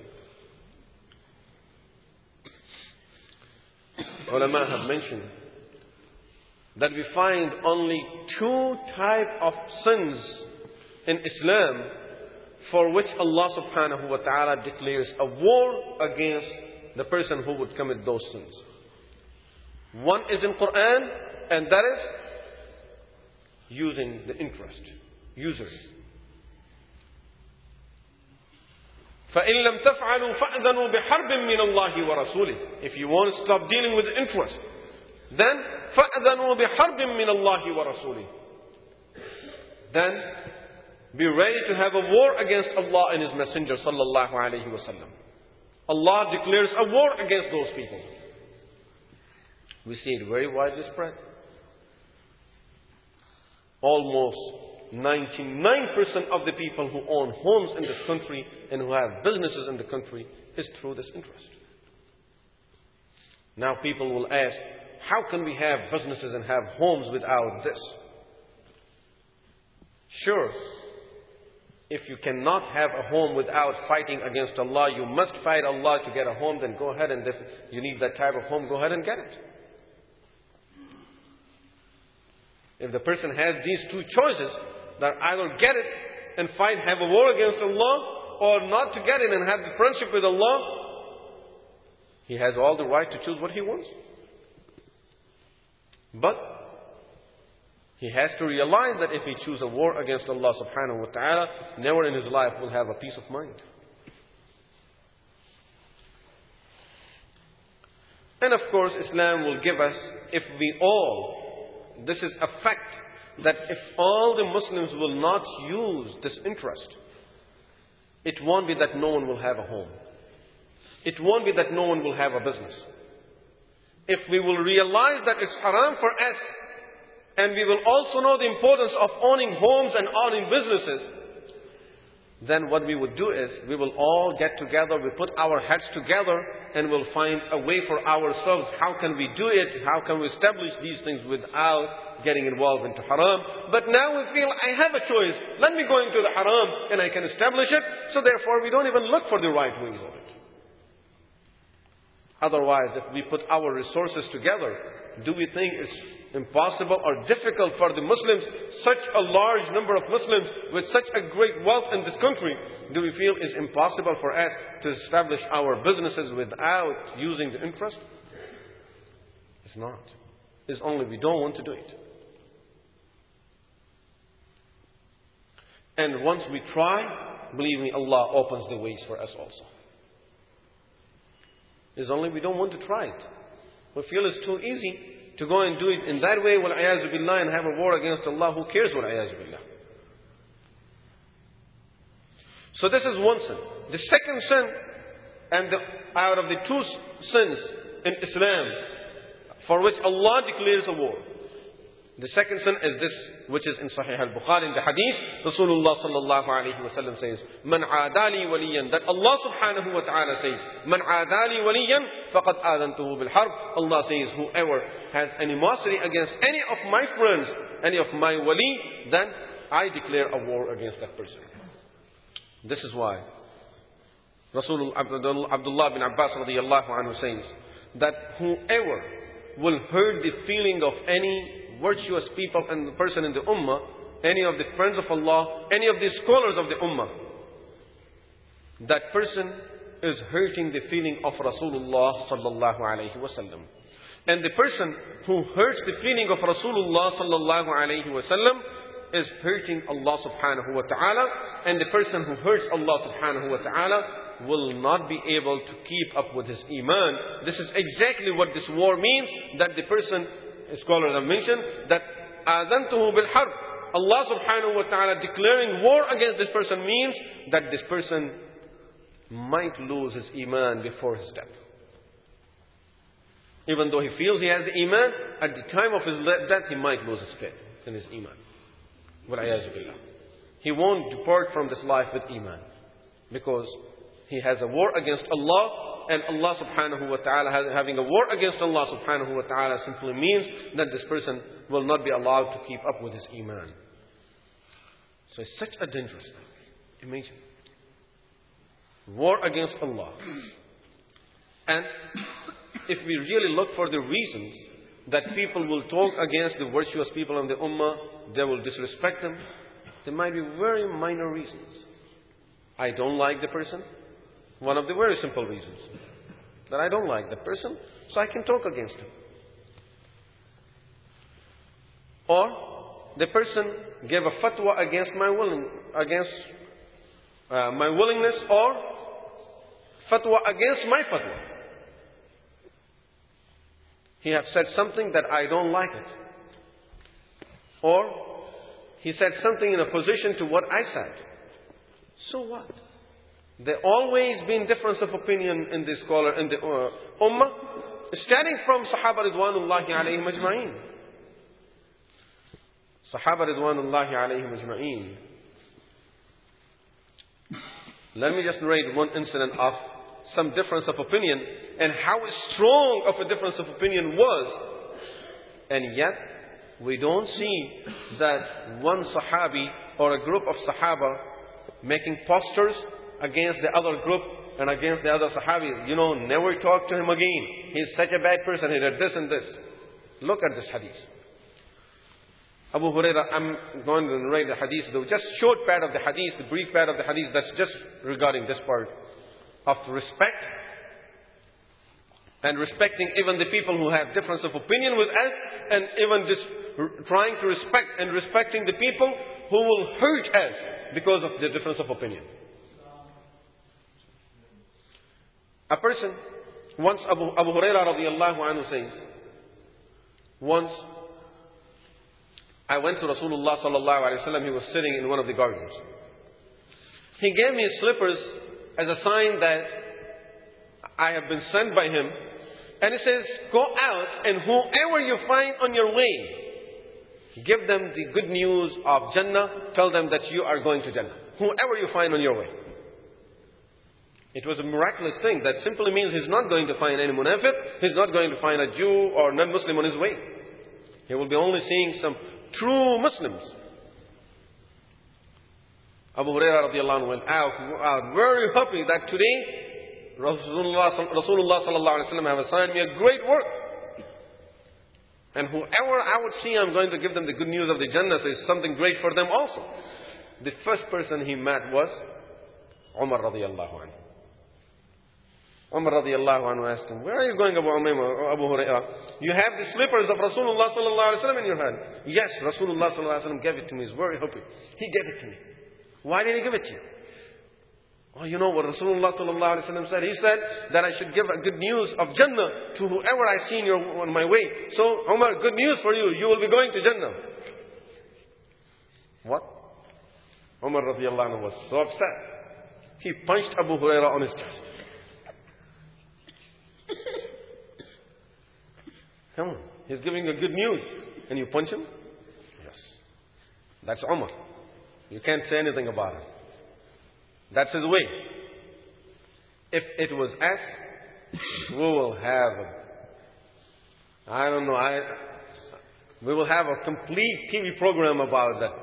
Ulama have mentioned that we find only two types of sins in Islam for which Allah subhanahu wa ta'ala declares a war against the person who would commit those sins. One is in Quran, and that is using the interest, users. فَإِن لَمْ تَفْعَلُوا فَأْذَنُوا بِحَرْبٍ مِّنَ اللَّهِ وَرَسُولِهِ. If you want to stop dealing with interest, then فَأْذَنُوا بِحَرْبٍ مِّنَ اللَّهِ وَرَسُولِهِ. Then be ready to have a war against Allah and His Messenger sallallahu alayhi wa sallam. Allah declares a war against those people. We see it very widely spread. Almost ninety-nine percent of the people who own homes in this country and who have businesses in the country is through this interest. Now people will ask, how can we have businesses and have homes without this? Sure, if you cannot have a home without fighting against Allah, you must fight Allah to get a home, then go ahead, and if you need that type of home, go ahead and get it. If the person has these two choices, that either get it and fight, have a war against Allah, or not to get it and have the friendship with Allah, he has all the right to choose what he wants. But he has to realize that if he chooses a war against Allah subhanahu wa ta'ala, never in his life will have a peace of mind. And of course, Islam will give us, if we all, this is a fact, that if all the Muslims will not use this interest, it won't be that no one will have a home. It won't be that no one will have a business. If we will realize that it's haram for us, and we will also know the importance of owning homes and owning businesses, then what we would do is, we will all get together, we put our heads together, and we'll find a way for ourselves. How can we do it? How can we establish these things without getting involved into haram? But now we feel, I have a choice. Let me go into the haram, and I can establish it. So therefore, we don't even look for the right ways of it. Otherwise, if we put our resources together, do we think it's impossible or difficult for the Muslims, such a large number of Muslims with such a great wealth in this country, do we feel it's impossible for us to establish our businesses without using the interest? It's not. It's only we don't want to do it. And once we try, believe me, Allah opens the ways for us also. It's only we don't want to try it. We feel it's too easy to go and do it in that way, wal-a'yāzu billah, and have a war against Allah. Who cares, wal-a'yāzu billah? So this is one sin. The second sin, and the, out of the two sins in Islam, for which Allah declares a war, the second sin is this, which is in Sahih al-Bukhari, in the hadith. Rasulullah sallallahu alayhi wa sallam says, Man aadali waliyan, that Allah subhanahu wa ta'ala says, Man aadali waliyan, faqad aadantuhu bil harb. Allah says, whoever has animosity against any of my friends, any of my wali, then I declare a war against that person. This is why Rasulullah Abdullah bin Abbas radiyallahu anhu says, that whoever will hurt the feeling of any virtuous people and the person in the ummah, any of the friends of Allah, any of the scholars of the ummah, that person is hurting the feeling of Rasulullah sallallahu alayhi wa sallam. And the person who hurts the feeling of Rasulullah sallallahu alayhi wa sallam is hurting Allah subhanahu wa ta'ala. And the person who hurts Allah subhanahu wa ta'ala will not be able to keep up with his iman. This is exactly what this war means, that the person, scholars have mentioned, that adantuhu bil harb, Allah subhanahu wa ta'ala declaring war against this person means that this person might lose his iman before his death. Even though he feels he has the iman, at the time of his death he might lose his faith in his iman. Wal-'iyāzu billah. He won't depart from this life with iman, because he has a war against Allah. And Allah subhanahu wa ta'ala, having a war against Allah subhanahu wa ta'ala, simply means that this person will not be allowed to keep up with his iman. So it's such a dangerous thing. Imagine. War against Allah. And if we really look for the reasons that people will talk against the virtuous people in the ummah, they will disrespect them, there might be very minor reasons. I don't like the person. One of the very simple reasons. That I don't like the person, so I can talk against him. Or the person gave a fatwa against my willing, against uh, my willingness, or fatwa against my fatwa. He has said something that I don't like it. Or he said something in opposition to what I said. So what? There always been difference of opinion in the scholar, in the uh, ummah, starting from Sahaba Ridwanullahi alayhim ajma'een. Sahaba Ridwanullahi alayhim ajma'een. Let me just narrate one incident of some difference of opinion and how strong of a difference of opinion was. And yet, we don't see that one Sahabi or a group of Sahaba making posters against the other group and against the other Sahabi. You know, never talk to him again. He's such a bad person. He did this and this. Look at this hadith. Abu Hurairah, I'm going to narrate the hadith, the just short part of the hadith, the brief part of the hadith, that's just regarding this part of respect. And respecting even the people who have difference of opinion with us, and even just trying to respect and respecting the people who will hurt us because of the difference of opinion. A person, once Abu, Abu Hurairah radiallahu anhu says, once I went to Rasulullah sallallahu alayhi wa sallam, he was sitting in one of the gardens. He gave me his slippers as a sign that I have been sent by him. And he says, go out and whoever you find on your way, give them the good news of Jannah. Tell them that you are going to Jannah. Whoever you find on your way. It was a miraculous thing. That simply means he's not going to find any munafiq. He's not going to find a Jew or non-Muslim on his way. He will be only seeing some true Muslims. Abu Hurairah radiallahu anhu went out, out very happy that today Rasulullah, Rasulullah sallallahu alaihi wasallam have assigned me a great work. And whoever I would see, I'm going to give them the good news of the Jannah, so it's something great for them also. The first person he met was Umar radiallahu anhu. Umar radiallahu anhu asked him, where are you going, Abu Umaymah, Abu Hurairah? You have the slippers of Rasulullah sallallahu alaihi wasallam in your hand. Yes, Rasulullah sallallahu alaihi wasallam gave it to me. He's very happy. He gave it to me. Why did he give it to you? Oh, you know what Rasulullah sallallahu alaihi wasallam said? He said that I should give a good news of Jannah to whoever I see in your, on my way. So, Umar, good news for you. You will be going to Jannah. What? Umar radiallahu anhu was so upset. He punched Abu Hurairah on his chest. Come on. He's giving you good news. And you punch him? Yes. That's Umar. You can't say anything about it. That's his way. If it was us, we will have, I don't know, I, we will have a complete T V program about that.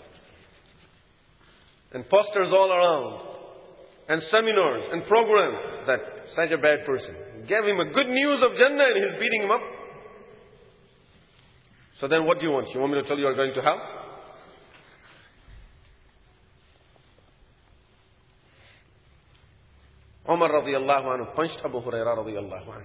And posters all around. And seminars and programs that such a bad person. Gave him a good news of Jannah and he's beating him up. So then what do you want? You want me to tell you you're going to hell? Umar radiallahu anhu punched Abu Hurairah radiallahu anhu.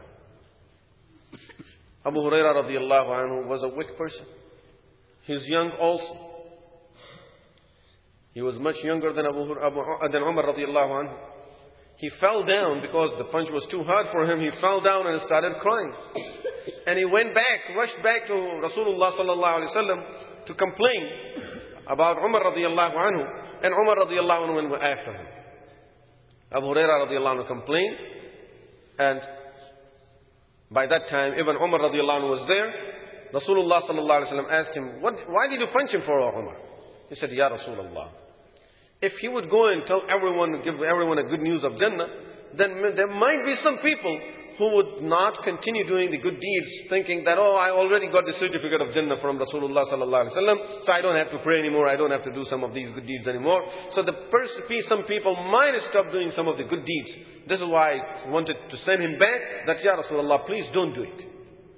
Abu Hurairah radiallahu anhu was a weak person. He's young also. He was much younger than Abu, Abu than Umar radiallahu anhu. He fell down because the punch was too hard for him. He fell down and started crying. And he went back, rushed back to Rasulullah sallallahu alaihi wasallam to complain about Umar radiallahu anhu. And Umar radiallahu anhu went after him. Abu Hurairah radiallahu anhu complained. And by that time, even Umar radiallahu anhu was there. Rasulullah sallallahu alaihi wasallam asked him, what, why did you punch him for, Umar? He said, Ya Rasulullah, if he would go and tell everyone, give everyone a good news of Jannah, then there might be some people who would not continue doing the good deeds, thinking that, oh, I already got the certificate of Jannah from Rasulullah sallallahu alaihi wasallam, so I don't have to pray anymore, I don't have to do some of these good deeds anymore. So the person, some people might stop doing some of the good deeds. This is why I wanted to send him back, that, Ya Rasulullah, please don't do it.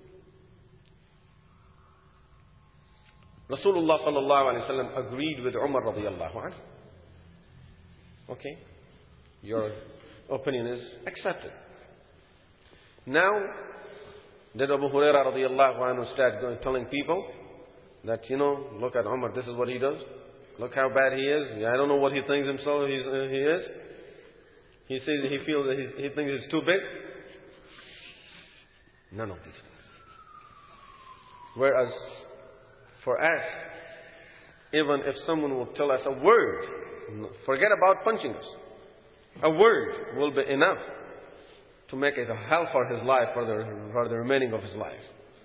Rasulullah sallallahu alaihi wasallam agreed with Umar radiallahu anhu. Okay, your opinion is accepted. Now, did Abu Hurairah radiallahu anhu start going, telling people that, you know, look at Umar, this is what he does. Look how bad he is. I don't know what he thinks himself he's, uh, he is. He says he feels that he, he thinks he's too big. None of these things. Whereas, for us, even if someone will tell us a word, forget about punching us. A word will be enough to make it a hell for his life, for the, for the remaining of his life.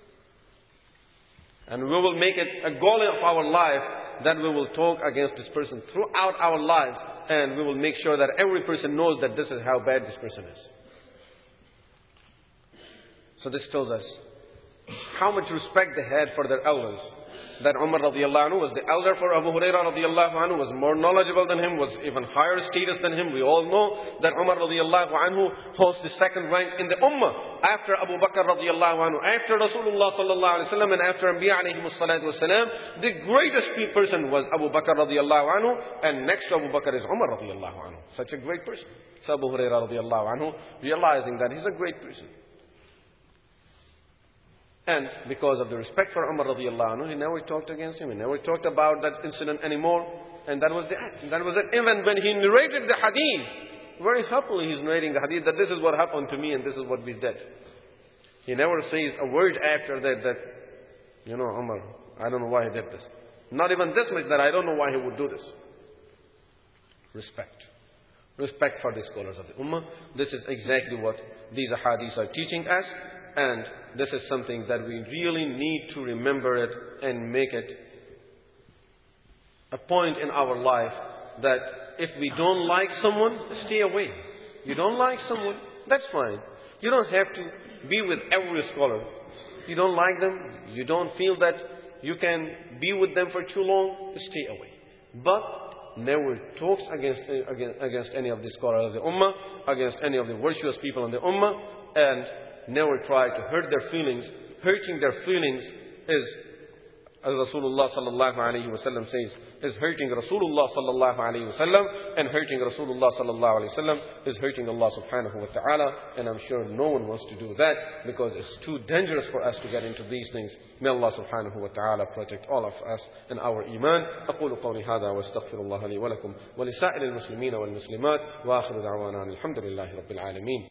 And we will make it a goal of our life that we will talk against this person throughout our lives, and we will make sure that every person knows that this is how bad this person is. So this tells us how much respect they had for their elders. That Umar radiallahu anhu was the elder for Abu Hurairah radiallahu anhu, was more knowledgeable than him, was even higher status than him. We all know that Umar radiallahu anhu holds the second rank in the ummah after Abu Bakr radiallahu anhu, after Rasulullah sallallahu alaihi wasallam, and after Anbiya alayhi salatu wasalam. The greatest person was Abu Bakr radiallahu anhu, and next to Abu Bakr is Umar radiallahu anhu. Such a great person. So Abu Hurairah radiallahu anhu, realizing that he's a great person, and because of the respect for Umar radiallahu anhu, he never talked against him. He never talked about that incident anymore. And that was the act. That was it. Even when he narrated the hadith, very happily he's narrating the hadith that this is what happened to me and this is what we did. He never says a word after that that, you know, Umar, I don't know why he did this. Not even this much that I don't know why he would do this. Respect. Respect for the scholars of the Ummah. This is exactly what these hadiths are teaching us. And this is something that we really need to remember it and make it a point in our life that if we don't like someone, stay away. You don't like someone, that's fine. You don't have to be with every scholar. You don't like them, you don't feel that you can be with them for too long, stay away. But never talks against, against, against any of the scholars of the Ummah, against any of the virtuous people in the Ummah, and never try to hurt their feelings. Hurting their feelings is, as Rasulullah sallallahu alayhi wa sallam says, is hurting Rasulullah sallallahu alayhi wa sallam, and hurting Rasulullah sallallahu alayhi wa sallam is hurting Allah subhanahu wa ta'ala, and I'm sure no one wants to do that, because it's too dangerous for us to get into these things. May Allah subhanahu wa ta'ala protect all of us and our iman. أقول قولي هذا واستغفر الله لي ولكم ولسائر المسلمين والمسلمات وآخر دعوانا الحمد لله رب العالمين.